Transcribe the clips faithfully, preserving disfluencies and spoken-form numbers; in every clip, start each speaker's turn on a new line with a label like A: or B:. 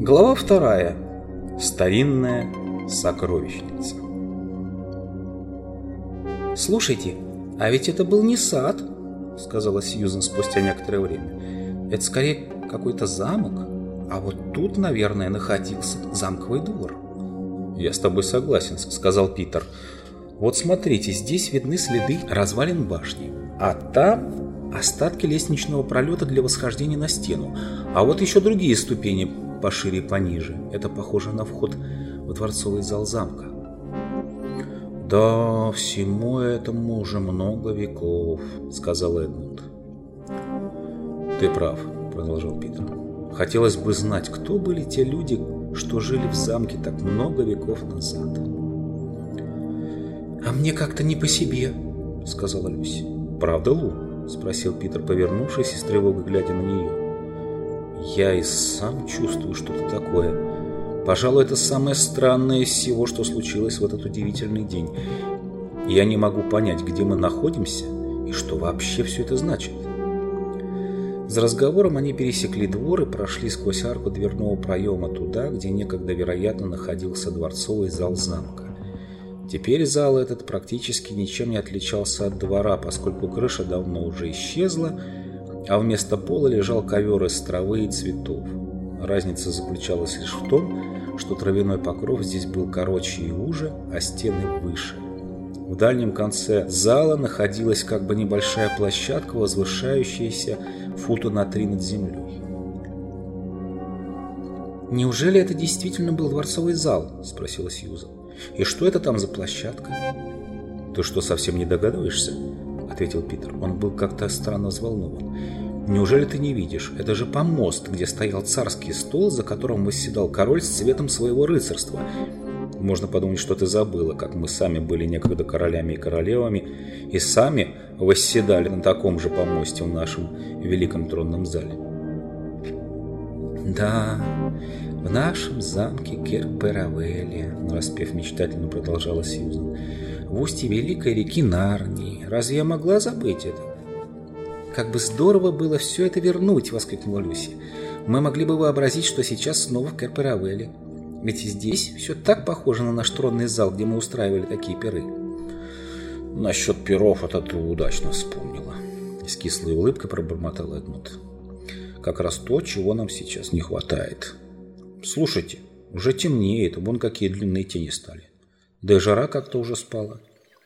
A: Глава вторая. Старинная сокровищница. «Слушайте, а ведь это был не сад», — сказала Сьюзен спустя некоторое время. «Это скорее какой-то замок, а вот тут, наверное, находился замковый двор». «Я с тобой согласен», — сказал Питер. «Вот смотрите, здесь видны следы развалин башни, а там остатки лестничного пролета для восхождения на стену, а вот еще другие ступени пошире и пониже. Это похоже на вход в дворцовый зал замка». «Да, всему этому уже много веков», — сказал Эдмунд. «Ты прав», — продолжал Питер. «Хотелось бы знать, кто были те люди, что жили в замке так много веков назад». «А мне как-то не по себе», — сказала Люси. «Правда, Лу?» — спросил Питер, повернувшись и с тревогой глядя на нее. «Я и сам чувствую что-то такое. Пожалуй, это самое странное из всего, что случилось в этот удивительный день. Я не могу понять, где мы находимся и что вообще все это значит». За разговором они пересекли двор и прошли сквозь арку дверного проема туда, где некогда, вероятно, находился дворцовый зал замка. Теперь зал этот практически ничем не отличался от двора, поскольку крыша давно уже исчезла, а вместо пола лежал ковер из травы и цветов. Разница заключалась лишь в том, что травяной покров здесь был короче и уже, а стены выше. В дальнем конце зала находилась как бы небольшая площадка, возвышающаяся фута на три над землей. «Неужели это действительно был дворцовый зал?» – спросила Сьюзен. «И что это там за площадка?» «Ты что, совсем не догадываешься?» – ответил Питер. Он был как-то странно взволнован. «Неужели ты не видишь? Это же помост, где стоял царский стол, за которым восседал король с цветом своего рыцарства. Можно подумать, что ты забыла, как мы сами были некогда королями и королевами, и сами восседали на таком же помосте в нашем великом тронном зале». «Да, в нашем замке Кер-Перавелли», — нараспев мечтательно продолжала Сьюзен, — «в устье великой реки Нарнии. Разве я могла забыть это?» «Как бы здорово было все это вернуть!» — воскликнула Люси. «Мы могли бы вообразить, что сейчас снова в Кер-Перавелли. Ведь здесь все так похоже на наш тронный зал, где мы устраивали такие пиры». «Насчет пиров это ты удачно вспомнила», — с кислой улыбкой пробормотал Эдмунд. «Как раз то, чего нам сейчас не хватает. Слушайте, уже темнеет, вон какие длинные тени стали. Да и жара как-то уже спала».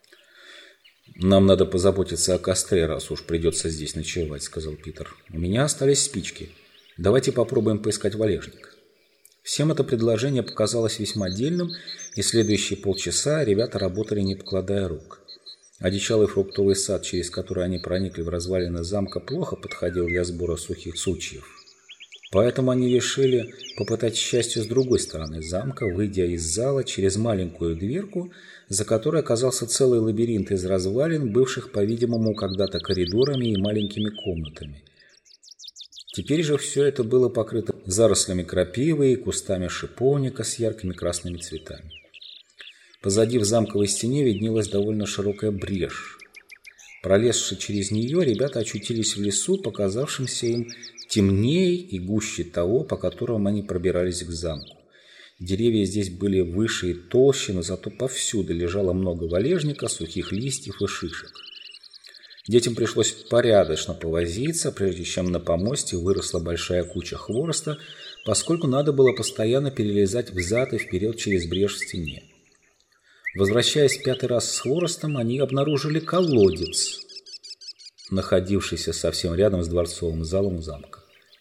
A: «Нам надо позаботиться о костре, раз уж придется здесь ночевать», — сказал Питер. «У меня остались спички. Давайте попробуем поискать валежник». Всем это предложение показалось весьма дельным, и следующие полчаса ребята работали, не покладая рук. Одичалый фруктовый сад, через который они проникли в развалины замка, плохо подходил для сбора сухих сучьев. Поэтому они решили попытать счастье с другой стороны замка, выйдя из зала через маленькую дверку, за которой оказался целый лабиринт из развалин, бывших, по-видимому, когда-то коридорами и маленькими комнатами. Теперь же все это было покрыто зарослями крапивы и кустами шиповника с яркими красными цветами. Позади в замковой стене виднелась довольно широкая брешь. Пролезши через нее, ребята очутились в лесу, показавшемся им темнее и гуще того, по которому они пробирались к замку. Деревья здесь были выше и толще, но зато повсюду лежало много валежника, сухих листьев и шишек. Детям пришлось порядочно повозиться, прежде чем на помосте выросла большая куча хвороста, поскольку надо было постоянно перелезать взад и вперед через брешь в стене. Возвращаясь пятый раз с хворостом, они обнаружили колодец, находившийся совсем рядом с дворцовым залом замка.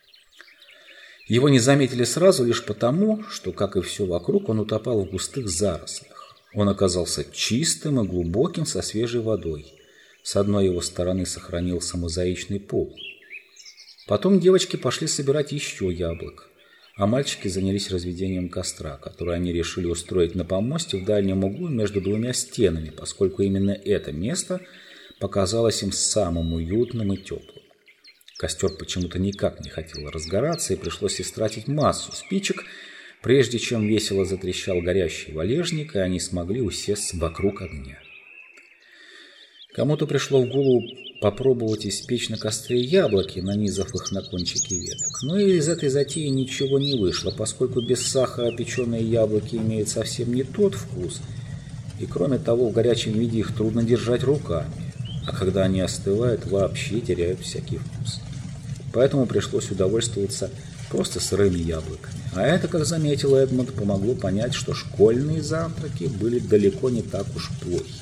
A: Его не заметили сразу лишь потому, что, как и все вокруг, он утопал в густых зарослях. Он оказался чистым и глубоким, со свежей водой. С одной его стороны сохранился мозаичный пол. Потом девочки пошли собирать еще яблок, а мальчики занялись разведением костра, который они решили устроить на помосте в дальнем углу между двумя стенами, поскольку именно это место показалось им самым уютным и теплым. Костер почему-то никак не хотел разгораться, и пришлось истратить массу спичек, прежде чем весело затрещал горящий валежник, и они смогли усесться вокруг огня. Кому-то пришло в голову попробовать испечь на костре яблоки, нанизав их на кончики веток. Но из этой затеи ничего не вышло, поскольку без сахара печеные яблоки имеют совсем не тот вкус, и кроме того, в горячем виде их трудно держать руками, а когда они остывают, вообще теряют всякий вкус. Поэтому пришлось удовольствоваться просто сырыми яблоками. А это, как заметил Эдмунд, помогло понять, что школьные завтраки были далеко не так уж плохи.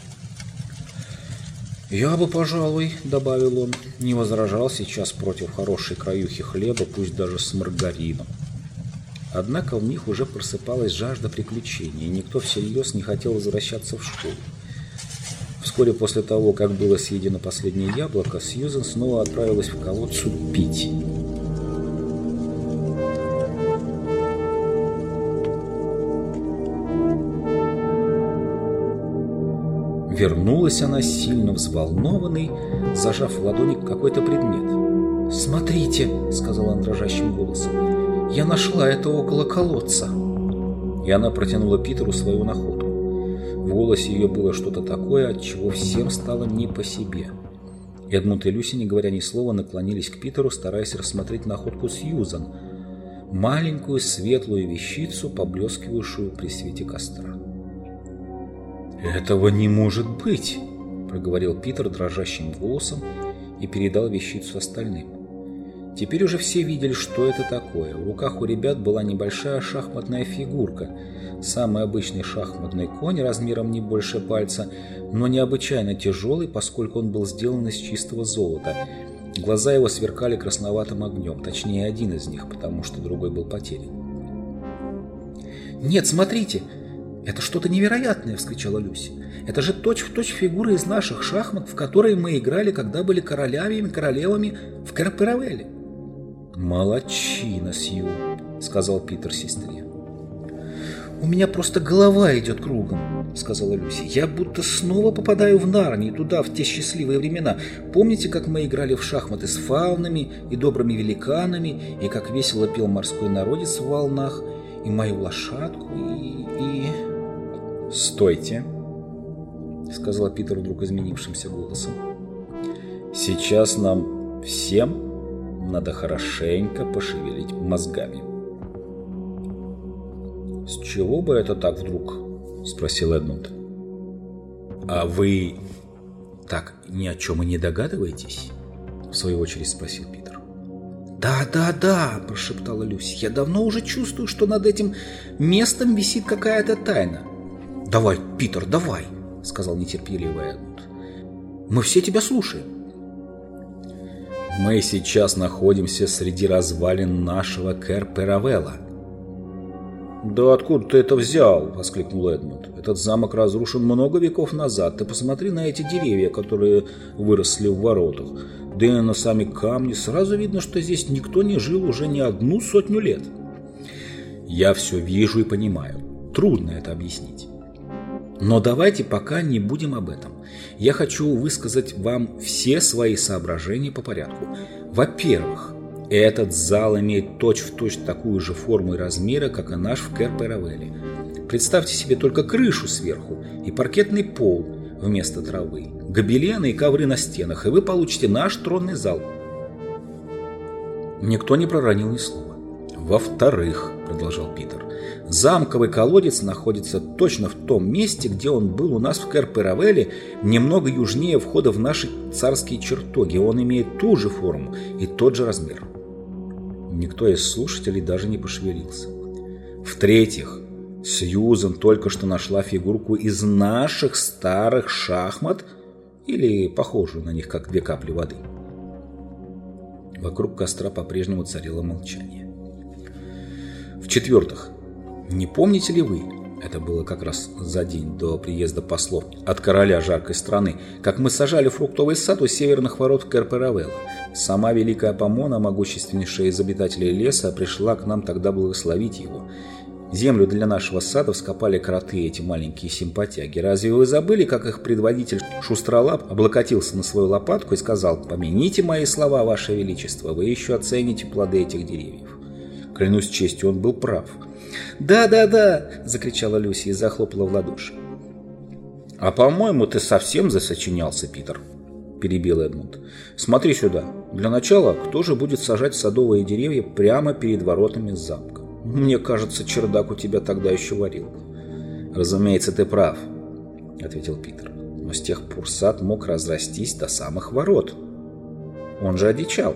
A: «Я бы, пожалуй, — добавил он, — не возражал сейчас против хорошей краюхи хлеба, пусть даже с маргарином». Однако в них уже просыпалась жажда приключений, и никто всерьез не хотел возвращаться в школу. Вскоре после того, как было съедено последнее яблоко, Сьюзен снова отправилась в колодцу пить. Вернулась она сильно взволнованной, зажав в ладони какой-то предмет. «Смотрите», — сказала она дрожащим голосом, — «я нашла это около колодца». И она протянула Питеру свою находку. В голосе ее было что-то такое, от чего всем стало не по себе. Эдмунд и Люси, не говоря ни слова, наклонились к Питеру, стараясь рассмотреть находку Сьюзан, маленькую светлую вещицу, поблескивающую при свете костра. «Этого не может быть!» — проговорил Питер дрожащим голосом и передал вещицу остальным. Теперь уже все видели, что это такое. В руках у ребят была небольшая шахматная фигурка, самый обычный шахматный конь размером не больше пальца, но необычайно тяжелый, поскольку он был сделан из чистого золота. Глаза его сверкали красноватым огнем, точнее один из них, потому что другой был потерян. «Нет, смотрите! Это что-то невероятное!» — вскричала Люси. «Это же точь-в-точь фигуры из наших шахмат, в которые мы играли, когда были королями и королевами в Кэр-Паравелле». «Молодчина, Сью», — сказал Питер сестре. «У меня просто голова идет кругом», — сказала Люси. «Я будто снова попадаю в Нарнию, туда, в те счастливые времена. Помните, как мы играли в шахматы с фаунами и добрыми великанами, и как весело пел морской народец в волнах, и мою лошадку, и... и...» «Стойте», — сказал Питер вдруг изменившимся голосом. «Сейчас нам всем надо хорошенько пошевелить мозгами». «С чего бы это так вдруг?» — спросил Эдмунд. «А вы так ни о чем и не догадываетесь?» — в свою очередь спросил Питер. «Да, да, да!» — прошептала Люси. «Я давно уже чувствую, что над этим местом висит какая-то тайна». «Давай, Питер, давай!» — сказал нетерпеливый Эдмунд. «Мы все тебя слушаем». «Мы сейчас находимся среди развалин нашего Кэр-Паравелла». «Да откуда ты это взял?» — воскликнул Эдмунд. «Этот замок разрушен много веков назад. Ты посмотри на эти деревья, которые выросли в воротах. Да и на сами камни. Сразу видно, что здесь никто не жил уже не одну сотню лет». «Я все вижу и понимаю. Трудно это объяснить. Но давайте пока не будем об этом. Я хочу высказать вам все свои соображения по порядку. Во-первых, этот зал имеет точь-в-точь такую же форму и размеры, как и наш в Кэр-Паравелле. Представьте себе только крышу сверху и паркетный пол вместо травы, гобелены и ковры на стенах, и вы получите наш тронный зал». Никто не проронил ни слова. «Во-вторых, — продолжал Питер, — замковый колодец находится точно в том месте, где он был у нас в Кэр-Паравелле, немного южнее входа в наши царские чертоги. Он имеет ту же форму и тот же размер». Никто из слушателей даже не пошевелился. «В-третьих, Сьюзен только что нашла фигурку из наших старых шахмат, или похожую на них, как две капли воды». Вокруг костра по-прежнему царило молчание. «В-четвертых, не помните ли вы, это было как раз за день до приезда послов от короля жаркой страны, как мы сажали фруктовый сад у северных ворот Кэр-Паравелла? Сама Великая Помона, могущественнейшая из обитателей леса, пришла к нам тогда благословить его. Землю для нашего сада вскопали кроты, эти маленькие симпатяги. Разве вы забыли, как их предводитель Шустролап облокотился на свою лопатку и сказал: «Помяните мои слова, ваше величество, вы еще оцените плоды этих деревьев». Клянусь честью, он был прав. «Да, да, да!» – закричала Люси и захлопала в ладоши. «А по-моему, ты совсем засочинялся, Питер», – перебил Эдмунд. «Смотри сюда. Для начала, кто же будет сажать садовые деревья прямо перед воротами замка? Мне кажется, чердак у тебя тогда еще варил». «Разумеется, ты прав», – ответил Питер. «Но с тех пор сад мог разрастись до самых ворот. Он же одичал».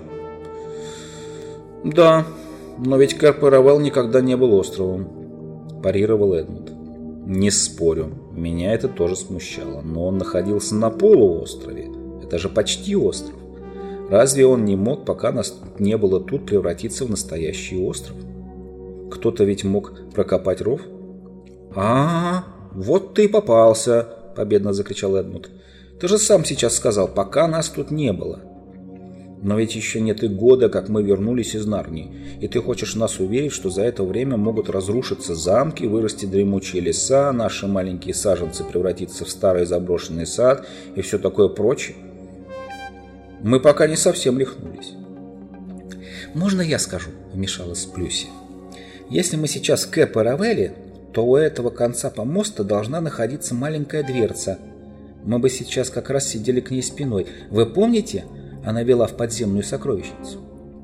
A: «Да, но ведь Кэр-Паравелл никогда не был островом», – парировал Эдмунд. «Не спорю, меня это тоже смущало, но он находился на полуострове. Это же почти остров. Разве он не мог, пока нас не было тут, превратиться в настоящий остров? Кто-то ведь мог прокопать ров?» «А, вот ты и попался!» – победно закричал Эдмунд. «Ты же сам сейчас сказал, пока нас тут не было. Но ведь еще нет и года, как мы вернулись из Нарнии, и ты хочешь нас уверить, что за это время могут разрушиться замки, вырасти дремучие леса, наши маленькие саженцы превратиться в старый заброшенный сад и все такое прочее? Мы пока не совсем рехнулись». «Можно я скажу?» – вмешалась Плюси. «Если мы сейчас в Кэр-Паравелле, то у этого конца помоста должна находиться маленькая дверца. Мы бы сейчас как раз сидели к ней спиной. Вы помните?» Она вела в подземную сокровищницу.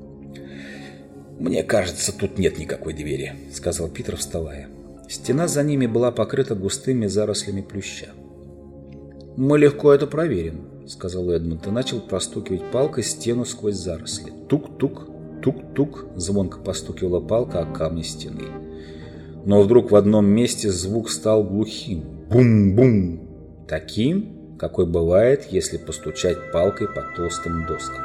A: «Мне кажется, тут нет никакой двери», — сказал Питер, вставая. Стена за ними была покрыта густыми зарослями плюща. «Мы легко это проверим», — сказал Эдмунд и начал простукивать палкой стену сквозь заросли. Тук-тук, тук-тук, звонко постукивала палка о камни стены. Но вдруг в одном месте звук стал глухим. Бум-бум! Таким, какой бывает, если постучать палкой по толстым доскам.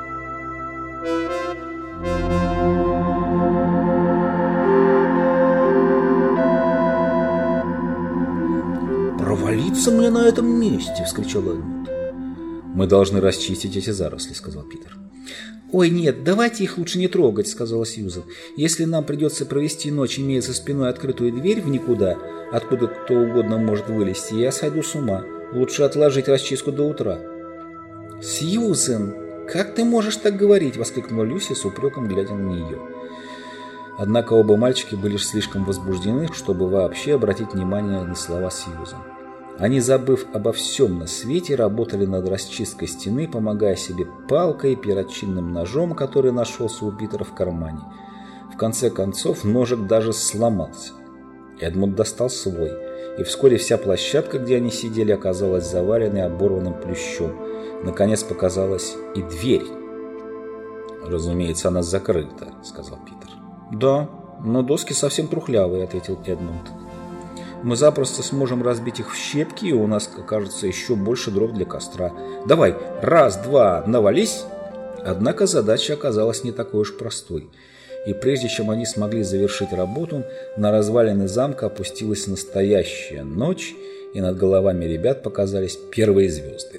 A: «Провалиться мне на этом месте!» — вскричал Эдмунд. «Мы должны расчистить эти заросли», — сказал Питер. «Ой, нет, давайте их лучше не трогать», — сказала Сьюзен. «Если нам придется провести ночь, имея за спиной открытую дверь в никуда, откуда кто угодно может вылезти, я сойду с ума. Лучше отложить расчистку до утра». «Сьюзен, как ты можешь так говорить?» — воскликнула Люси с упреком, глядя на нее. Однако оба мальчики были слишком возбуждены, чтобы вообще обратить внимание на слова Сьюзен. Они, забыв обо всем на свете, работали над расчисткой стены, помогая себе палкой и перочинным ножом, который нашелся у Питера в кармане. В конце концов, ножик даже сломался. Эдмунд достал свой, и вскоре вся площадка, где они сидели, оказалась заваленной оборванным плющом. Наконец показалась и дверь. «Разумеется, она закрыта», — сказал Питер. «Да, но доски совсем трухлявые», — ответил Эдмунд. «Мы запросто сможем разбить их в щепки, и у нас окажется еще больше дров для костра. Давай, раз, два, навались!» Однако задача оказалась не такой уж простой. И прежде чем они смогли завершить работу, на развалины замка опустилась настоящая ночь, и над головами ребят показались первые звезды.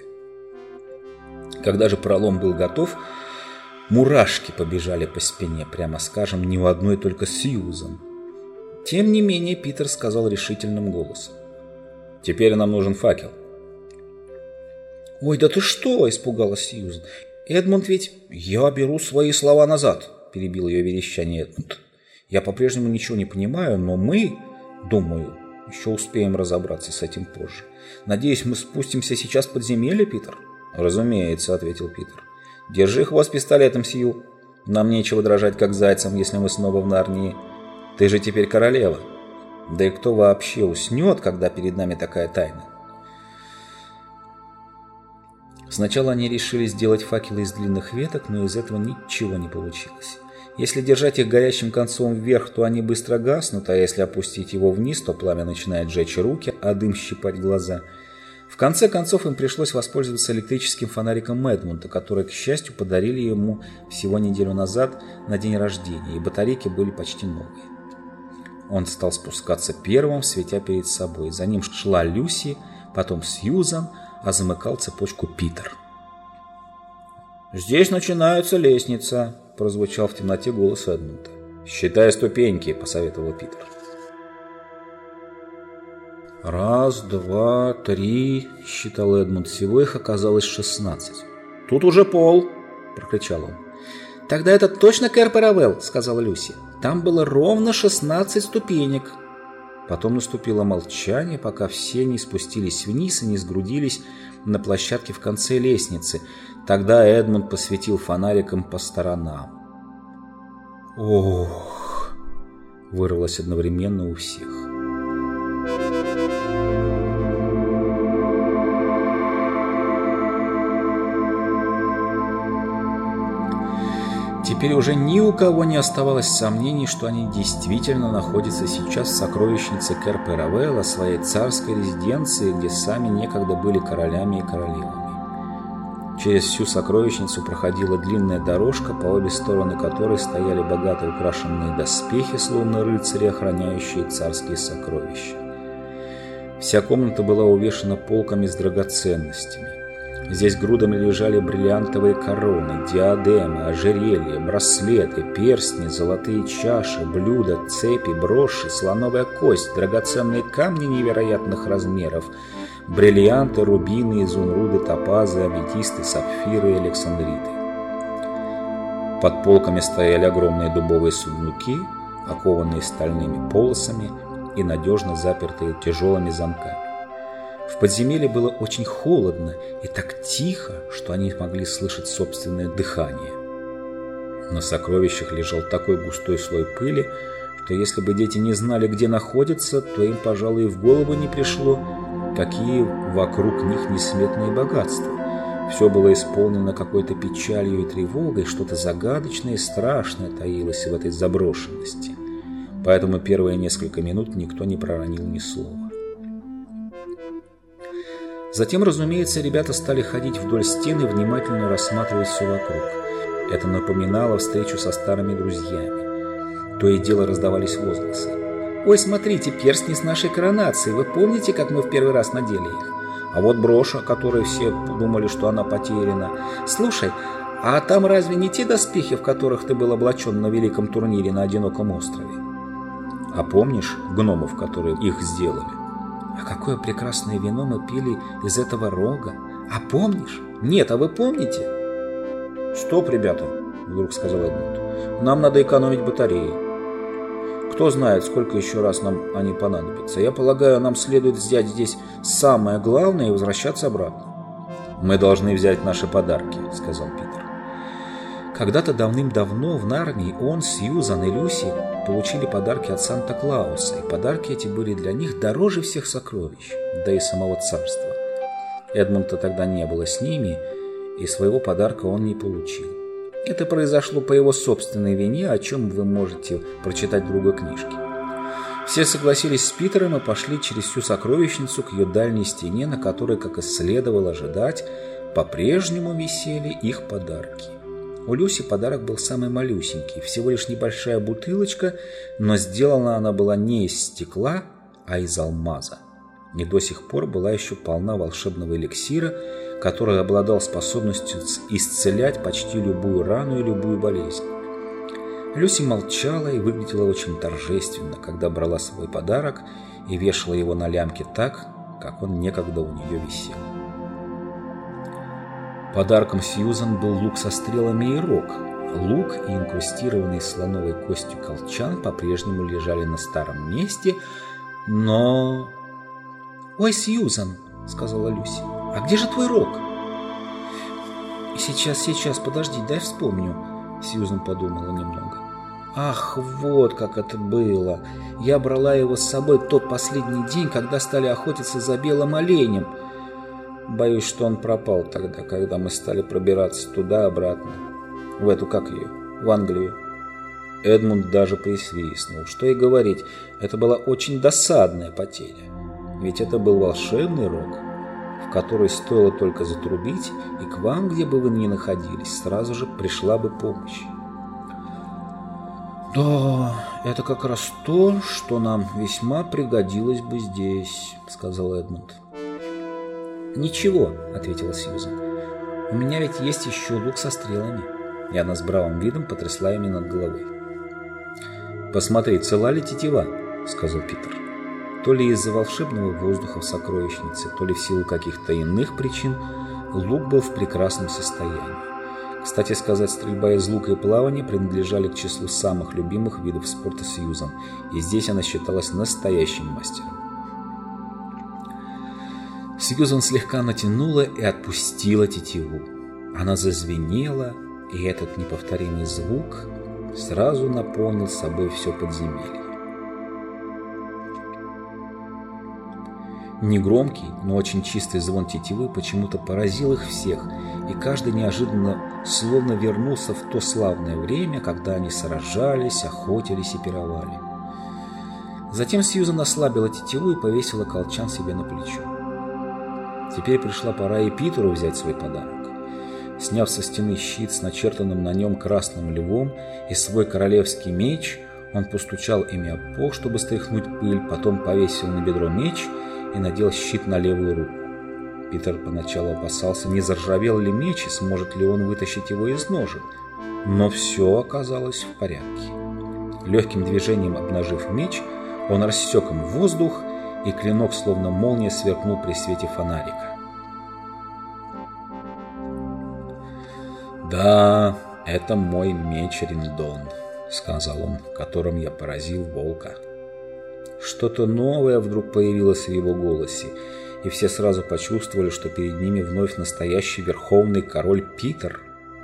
A: Когда же пролом был готов, мурашки побежали по спине, прямо скажем, не у одной только Сьюзен. Тем не менее, Питер сказал решительным голосом: «Теперь нам нужен факел». «Ой, да ты что?» – испугалась Сьюзен. «Эдмунд ведь...» «Я беру свои слова назад», – перебил ее верещание Эдмунд. «Я по-прежнему ничего не понимаю, но мы, думаю, еще успеем разобраться с этим позже. Надеюсь, мы спустимся сейчас в подземелье, Питер?» «Разумеется», – ответил Питер. «Держи хвост пистолетом, Сью. Нам нечего дрожать, как зайцам, если мы снова в Нарнии. Ты же теперь королева. Да и кто вообще уснет, когда перед нами такая тайна?» Сначала они решили сделать факелы из длинных веток, но из этого ничего не получилось. Если держать их горящим концом вверх, то они быстро гаснут, а если опустить его вниз, то пламя начинает жечь руки, а дым щипать глаза. В конце концов им пришлось воспользоваться электрическим фонариком Эдмунда, который, к счастью, подарили ему всего неделю назад на день рождения, и батарейки были почти новые. Он стал спускаться первым, светя перед собой. За ним шла Люси, потом Сьюзан, а замыкал цепочку Питер. «Здесь начинается лестница», – прозвучал в темноте голос Эдмунда. «Считай ступеньки», – посоветовал Питер. «Раз, два, три», – считал Эдмунд. Всего их оказалось шестнадцать. «Тут уже пол», – прокричал он. «Тогда это точно Кэр-Паравелл», – сказала Люси. «Там было ровно шестнадцать ступенек». Потом наступило молчание, пока все не спустились вниз и не сгрудились на площадке в конце лестницы. Тогда Эдмунд посветил фонариком по сторонам. «Ох!» — вырвалось одновременно у всех. Теперь уже ни у кого не оставалось сомнений, что они действительно находятся сейчас в сокровищнице Кэр-Паравелла, своей царской резиденции, где сами некогда были королями и королевами. Через всю сокровищницу проходила длинная дорожка, по обе стороны которой стояли богато украшенные доспехи, словно рыцари, охраняющие царские сокровища. Вся комната была увешана полками с драгоценностями. Здесь грудами лежали бриллиантовые короны, диадемы, ожерелья, браслеты, перстни, золотые чаши, блюда, цепи, броши, слоновая кость, драгоценные камни невероятных размеров, бриллианты, рубины, изумруды, топазы, аметисты, сапфиры и александриты. Под полками стояли огромные дубовые сундуки, окованные стальными полосами и надежно запертые тяжелыми замками. В подземелье было очень холодно и так тихо, что они могли слышать собственное дыхание. На сокровищах лежал такой густой слой пыли, что если бы дети не знали, где находятся, то им, пожалуй, и в голову не пришло, какие вокруг них несметные богатства. Все было исполнено какой-то печалью и тревогой, что-то загадочное и страшное таилось в этой заброшенности. Поэтому первые несколько минут никто не проронил ни слова. Затем, разумеется, ребята стали ходить вдоль стены и внимательно рассматривать все вокруг. Это напоминало встречу со старыми друзьями. То и дело раздавались возгласы. «Ой, смотрите, перстни с нашей коронацией. Вы помните, как мы в первый раз надели их? А вот брошь, о которой все думали, что она потеряна. Слушай, а там разве не те доспехи, в которых ты был облачен на великом турнире на одиноком острове? А помнишь гномов, которые их сделали? А какое прекрасное вино мы пили из этого рога. А помнишь? Нет, а вы помните?» «Стоп, ребята», — вдруг сказал Эдмунд. «Нам надо экономить батареи. Кто знает, сколько еще раз нам они понадобятся. Я полагаю, нам следует взять здесь самое главное и возвращаться обратно». «Мы должны взять наши подарки», — сказал Питер. Когда-то давным-давно в Нарнии он, Сьюзан и Люси получили подарки от Санта-Клауса, и подарки эти были для них дороже всех сокровищ, да и самого царства. Эдмунда тогда не было с ними, и своего подарка он не получил. Это произошло по его собственной вине, о чем вы можете прочитать в другой книжке. Все согласились с Питером и пошли через всю сокровищницу к ее дальней стене, на которой, как и следовало ожидать, по-прежнему висели их подарки. У Люси подарок был самый малюсенький, всего лишь небольшая бутылочка, но сделана она была не из стекла, а из алмаза. И до сих пор была еще полна волшебного эликсира, который обладал способностью исцелять почти любую рану и любую болезнь. Люси молчала и выглядела очень торжественно, когда брала свой подарок и вешала его на лямке так, как он некогда у нее висел. Подарком Сьюзан был лук со стрелами и рог. Лук и инкрустированный слоновой костью колчан по-прежнему лежали на старом месте, но... «Ой, Сьюзан», — сказала Люси, — «а где же твой рог?» «Сейчас, сейчас, подожди, дай вспомню», — Сьюзан подумала немного. «Ах, вот как это было! Я брала его с собой в тот последний день, когда стали охотиться за белым оленем. Боюсь, что он пропал тогда, когда мы стали пробираться туда-обратно. В эту, как ее, в Англию». Эдмунд даже присвистнул. Что и говорить, это была очень досадная потеря. Ведь это был волшебный рог, в который стоило только затрубить, и к вам, где бы вы ни находились, сразу же пришла бы помощь. «Да, это как раз то, что нам весьма пригодилось бы здесь», — сказал Эдмунд. «Ничего», — ответила Сьюзан. «У меня ведь есть еще лук со стрелами». И она с бравым видом потрясла ими над головой. «Посмотри, цела ли тетива?» — сказал Питер. То ли из-за волшебного воздуха в сокровищнице, то ли в силу каких-то иных причин, лук был в прекрасном состоянии. Кстати сказать, стрельба из лука и плавание принадлежали к числу самых любимых видов спорта Сьюзан, и здесь она считалась настоящим мастером. Сьюзан слегка натянула и отпустила тетиву. Она зазвенела, и этот неповторимый звук сразу наполнил собой все подземелье. Негромкий, но очень чистый звон тетивы почему-то поразил их всех, и каждый неожиданно словно вернулся в то славное время, когда они сражались, охотились и пировали. Затем Сьюзан ослабила тетиву и повесила колчан себе на плечо. Теперь пришла пора и Питеру взять свой подарок. Сняв со стены щит с начертанным на нем красным львом и свой королевский меч, он постучал ими об пол, чтобы стряхнуть пыль, потом повесил на бедро меч и надел щит на левую руку. Питер поначалу опасался, не заржавел ли меч и сможет ли он вытащить его из ножен, но все оказалось в порядке. Легким движением обнажив меч, он рассек им воздух, и клинок словно молния сверкнул при свете фонарика. «Да, это мой меч Риндон», — сказал он, — «которым я поразил волка». Что-то новое вдруг появилось в его голосе, и все сразу почувствовали, что перед ними вновь настоящий верховный король Питер.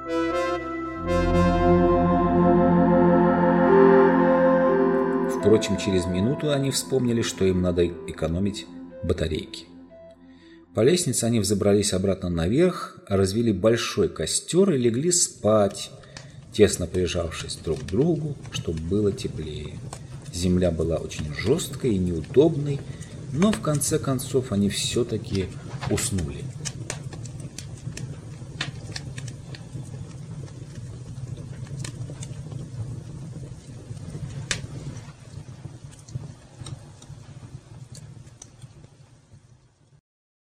A: Впрочем, через минуту они вспомнили, что им надо экономить батарейки. По лестнице они взобрались обратно наверх, развели большой костер и легли спать, тесно прижавшись друг к другу, чтобы было теплее. Земля была очень жесткой и неудобной, но в конце концов они все-таки уснули.